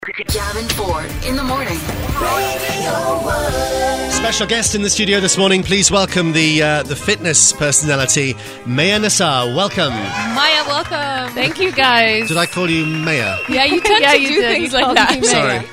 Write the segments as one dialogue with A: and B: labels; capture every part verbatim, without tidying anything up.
A: Gavin Ford in the morning. Radio One.
B: Special guest in the studio this morning. Please welcome the uh, the fitness personality, Maya Nassar. Welcome.
C: Maya, welcome.
D: Thank you, guys.
B: Did I call you Maya?
C: Yeah, you tend
D: Yeah,
C: to
D: you
C: do
D: did.
C: things
D: You
C: like
D: called
C: that.
D: me
B: Sorry.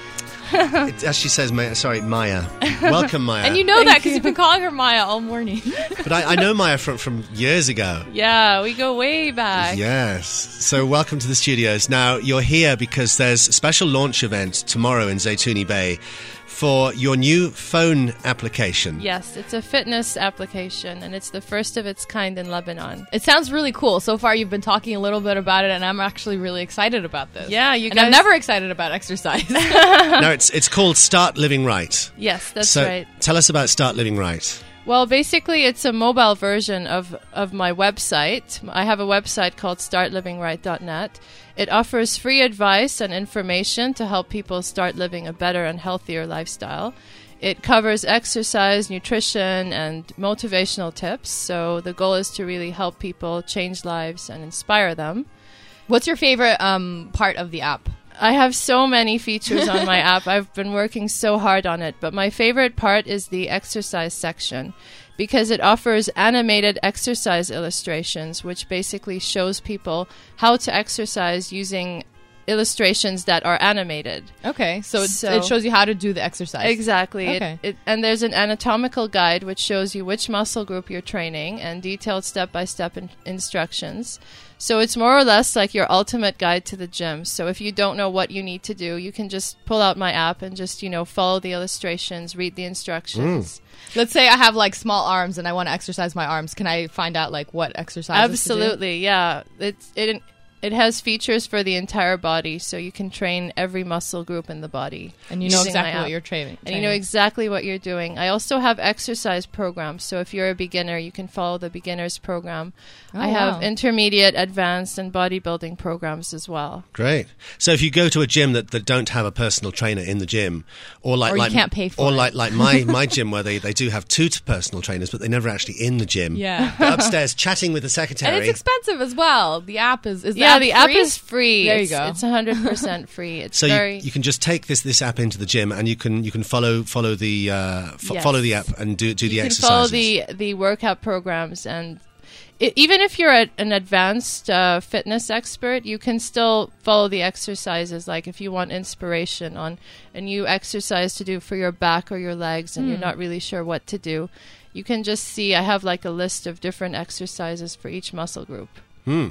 B: It actually says Maya. Sorry, Maya. Welcome, Maya.
C: And you know that because you've been calling her Maya all morning.
B: But I, I know Maya from, from years ago.
D: Yeah, we go way back.
B: Yes. So welcome to the studios. Now, you're here because there's a special launch event tomorrow in Zaytuni Bay for your new phone application.
D: Yes, it's a fitness application, and it's the first of its kind in Lebanon.
C: It sounds really cool. So far, you've been talking a little bit about it, and I'm actually really excited about this.
D: Yeah, you
C: and
D: guys...
C: I'm never excited about exercise.
B: No, it's it's called Start Living Right.
D: Yes, that's
B: so
D: right.
B: Tell us about Start Living Right.
D: Well, basically, it's a mobile version of, of my website. I have a website called start living right dot net. It offers free advice and information to help people start living a better and healthier lifestyle. It covers exercise, nutrition, and motivational tips. So the goal is to really help people change lives and inspire them.
C: What's your favorite um, part of the app?
D: I have so many features on my app. I've been working so hard on it. But my favorite part is the exercise section because it offers animated exercise illustrations, which basically shows people how to exercise using illustrations that are animated.
C: Okay, so, it,
D: So-
C: it shows you how to do the exercise.
D: Exactly.
C: Okay.
D: It, it, and there's an anatomical guide which shows you which muscle group you're training and detailed step-by-step in- instructions. So it's more or less like your ultimate guide to the gym. So if you don't know what you need to do, you can just pull out my app and just, you know, follow the illustrations, read the instructions.
C: Let's say I have like small arms and I want to exercise my arms. Can I find out like what exercises to do?
D: Absolutely, yeah. It's it it has features for the entire body, so you can train every muscle group in the body.
C: And you know
D: using my
C: exactly what
D: app.
C: you're training.
D: And you know exactly what you're doing. I also have exercise programs. So if you're a beginner, you can follow the beginner's program.
C: Oh,
D: I have
C: wow.
D: intermediate, advanced, and bodybuilding programs as well.
B: Great. So if you go to a gym that, that don't have a personal trainer in the gym, or like
C: Or you
B: like
C: can't pay for
B: or
C: it.
B: like like my, my gym where they, they do have two t- personal trainers, but they're never actually in the gym.
C: Yeah.
B: They're upstairs chatting with the secretary.
C: And it's expensive as well. The app is, is the
D: yeah,
C: app
D: the app
C: free?
D: is free.
C: There you
D: it's,
C: go.
D: It's one hundred percent free. It's
B: So you,
D: very...
B: you can just take this, this app into the gym, and you can you can follow follow the uh, fo-
D: Yes.
B: follow the app and do do the
D: you can
B: exercises.
D: follow the, the workout programs, and I even if you're a, an advanced uh, fitness expert, you can still follow the exercises. Like if you want inspiration on a new exercise to do for your back or your legs and you're not really sure what to do, you can just see I have like a list of different exercises for each muscle group.
B: Hmm.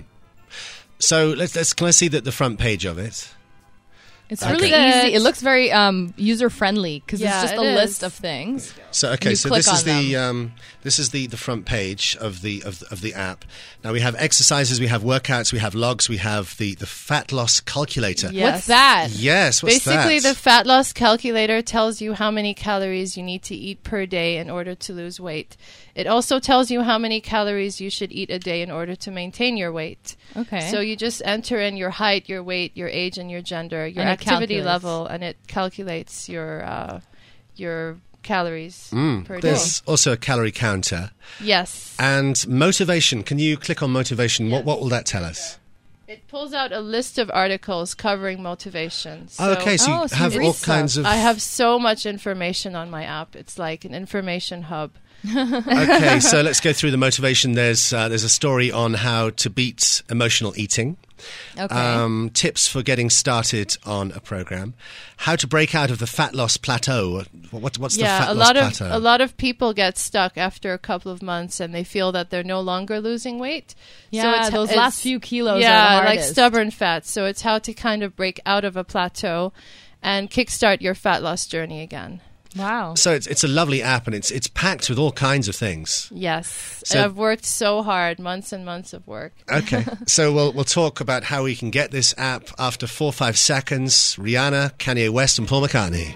B: So let's let's can I see the, the front page of it?
C: It's
B: Okay.
C: really easy. It looks very um, user friendly because
D: Yeah,
C: it's just
D: it
C: a
D: is.
C: list of things.
B: So okay,
C: You
B: so
C: click
B: this is
C: on
B: the um, this is the, the front page of the of, of the app. Now we have exercises, we have workouts, we have logs, we have the, the fat loss calculator.
D: Yeah.
C: What's that?
B: Yes, what's
D: Basically,
B: that?
D: the fat loss calculator tells you how many calories you need to eat per day in order to lose weight. It also tells you how many calories you should eat a day in order to maintain your weight.
C: Okay.
D: So you just enter in your height, your weight, your age, and your gender, your
C: And it
D: activity
C: calculates.
D: level, and it calculates your uh, your calories
B: Mm,
D: per day.
B: there's also a calorie counter
D: Yes.
B: and motivation. Can you click on motivation? What
D: Yes.
B: what will that tell us?
D: It pulls out a list of articles covering motivation. So
B: oh, okay, so you
C: Oh, so you
B: have
C: read
B: all
C: stuff.
B: kinds of.
D: I have so much information on my app. It's like an information hub.
B: Okay, so let's go through the motivation. There's uh, there's a story on how to beat emotional eating.
C: Okay.
B: Um, tips for getting started on a program. How to break out of the fat loss plateau. What, what's
D: yeah,
B: the fat
D: a
B: loss
D: lot
B: plateau?
D: of a lot of people get stuck after a couple of months, and they feel that they're no longer losing weight.
C: yeah,
D: it's-
C: those
D: it's-
C: last few kilos
D: yeah,
C: are the
D: like
C: hardest.
D: stubborn fat. So it's how to kind of break out of a plateau and kickstart your fat loss journey again.
C: Wow.
B: So it's it's a lovely app, and it's it's packed with all kinds of things.
D: Yes,
B: So-
D: I've worked so hard, months and months of work.
B: Okay, so we'll we'll talk about how we can get this app after four or five seconds. Rihanna, Kanye West, and Paul McCartney.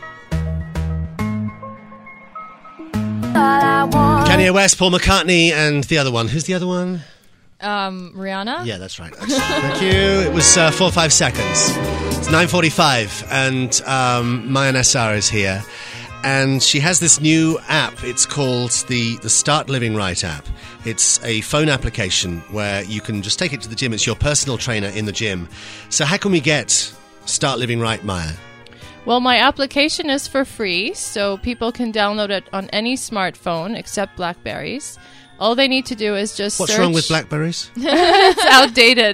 B: Kanye West, Paul McCartney, and the other one. Who's the other one?
C: Um, Rihanna?
B: Yeah, that's right. Thank you. It was uh, four or five seconds. It's nine forty-five, and um, Maya Nassar is here. And she has this new app. It's called the, the Start Living Right app. It's a phone application where you can just take it to the gym. It's your personal trainer in the gym. So how can we get Start Living Right, Maya?
D: Well, my application is for free, so people can download it on any smartphone except Blackberries. All they need to do is just
B: What's
D: search...
B: wrong with Blackberries?
D: It's outdated.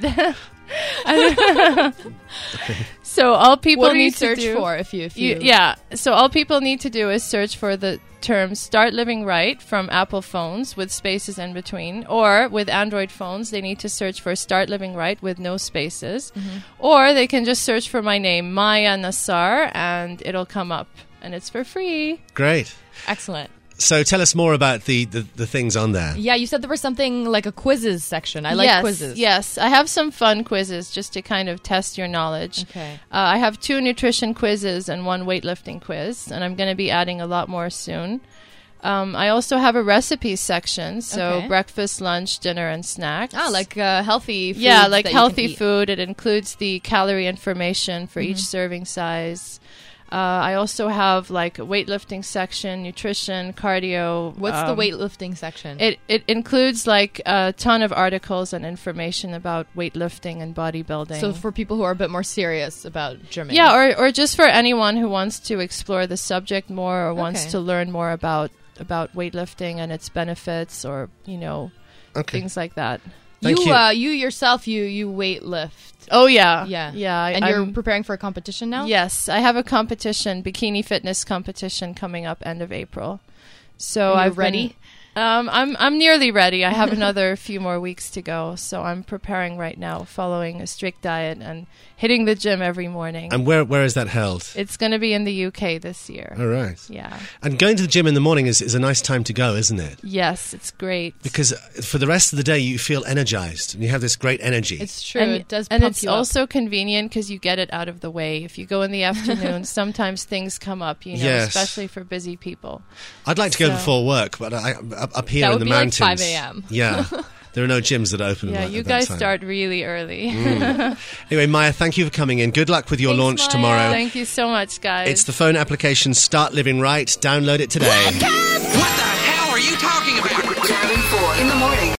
D: So all people
C: what do
D: need
C: you
D: to
C: search
D: do,
C: for if you if you,
D: you yeah so all people need to do is search for the term Start Living Right from Apple phones with spaces in between, or with Android phones they need to search for Start Living Right with no spaces, mm-hmm. or they can just search for my name, Maya Nassar, and it'll come up, and it's for free.
B: Great.
C: Excellent.
B: So tell us more about the, the, the things on there.
C: Yeah, you said there was something like a quizzes section. I like
D: yes,
C: quizzes.
D: Yes, I have some fun quizzes just to kind of test your knowledge.
C: Okay.
D: Uh, I have two nutrition quizzes and one weightlifting quiz, and I'm going to be adding a lot more soon. Um, I also have a recipes section, so
C: Okay.
D: breakfast, lunch, dinner, and snacks.
C: Ah, like uh, healthy food.
D: Yeah, like
C: that you
D: healthy
C: can eat.
D: food. It includes the calorie information for
C: Mm-hmm.
D: each serving size. Uh, I also have like a weightlifting section, nutrition, cardio.
C: What's
D: um,
C: the weightlifting section?
D: It it includes like a ton of articles and information about weightlifting and bodybuilding.
C: So for people who are a bit more serious about gymming.
D: yeah, or or just for anyone who wants to explore the subject more or wants
C: Okay.
D: to learn more about about weightlifting and its benefits, or you know
B: Okay.
D: things like that.
B: Thank
C: you,
B: you.
C: Uh, you yourself, you you weight lift.
D: Oh yeah,
C: Yeah,
D: yeah. I-
C: And you're
D: I'm-
C: preparing for a competition now.
D: Yes, I have a competition, bikini fitness competition coming up end of April. So
C: And you're
D: I've been-
C: ready?
D: um, I'm I'm nearly ready. I have another few more weeks to go, so I'm preparing right now, following a strict diet and hitting the gym every morning.
B: And where where is that held?
D: It's going to be in the U K this year.
B: All right.
D: Yeah.
B: And going to the gym in the morning is, is a nice time to go, isn't it?
D: Yes, it's great.
B: Because for the rest of the day, you feel energized and you have this great energy.
C: It's true.
D: And,
C: it does
D: and
C: pump
D: it's
C: you up.
D: also convenient because you get it out of the way. If you go in the afternoon, sometimes things come up, you know,
B: Yes.
D: especially for busy people.
B: I'd like to go
D: So-
B: before work, but I, up, up here
C: That
B: in
C: would
B: the
C: be like
B: mountains.
C: five a.m.
B: Yeah. There are no gyms that are open.
D: Yeah,
B: at
D: you
B: that
D: guys
B: time.
D: start really early.
B: Anyway, Maya, thank you for coming in. Good luck with your
C: Thanks,
B: launch
C: Maya.
B: tomorrow.
D: Thank you so much, guys.
B: It's the phone application Start Living Right. Download it today.
E: What the hell are you talking about?
A: Gavin Ford in the morning.